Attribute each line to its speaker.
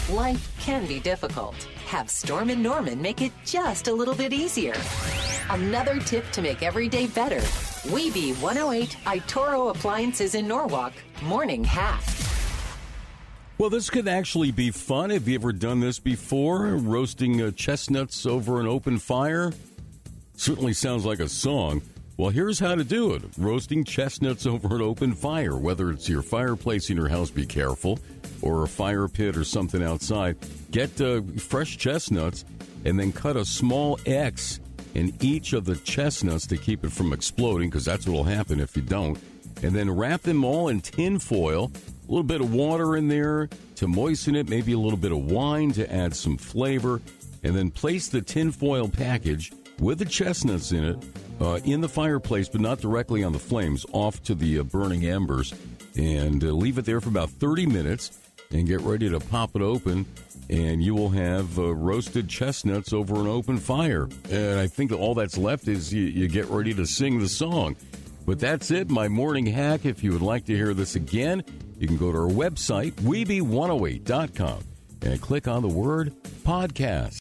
Speaker 1: Life can be difficult. Have Storm and Norman make it just a little bit easier. Another tip to make every day better. Weeby 108 Itoro Appliances in Norwalk. Morning hack.
Speaker 2: Well, this could actually be fun. Have you ever done this before? Roasting chestnuts over an open fire? Certainly sounds like a song. Well, here's how to do it. Roasting chestnuts over an open fire, whether it's your fireplace in your house, be careful, or a fire pit or something outside. Get fresh chestnuts and then cut a small X in each of the chestnuts to keep it from exploding, because that's what will happen if you don't. And then wrap them all in tin foil, a little bit of water in there to moisten it, maybe a little bit of wine to add some flavor, and then place the tin foil package with the chestnuts in it in the fireplace, but not directly on the flames, off to the burning embers, and leave it there for about 30 minutes and get ready to pop it open, and you will have roasted chestnuts over an open fire. And I think all that's left is you get ready to sing the song. But that's it, my morning hack. If you would like to hear this again, you can go to our website, Weeby108.com, and click on the word podcast.